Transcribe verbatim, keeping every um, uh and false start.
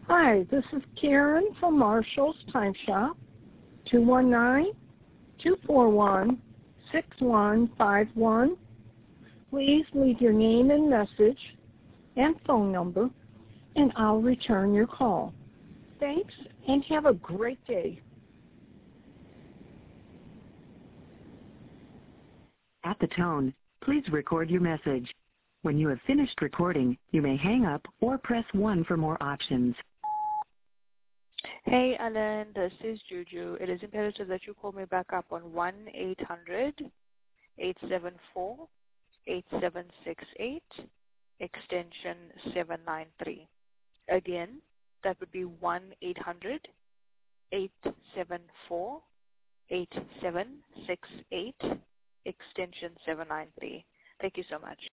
Hi, this is Karen from Marshall's Time Shop, two one nine, two four one, six one five one. Please leave your name and message and phone number, and I'll return your call. Thanks, and have a great day. At the tone, please record your message. When you have finished recording, you may hang up or press one for more options. Hey, Alan, this is Juju. It is imperative that you call me back up on one eight hundred, eight seven four, eight seven six eight, extension seven nine three. Again, that would be one eight hundred, eight seven four, eight seven six eight, extension seven nine three. Thank you so much.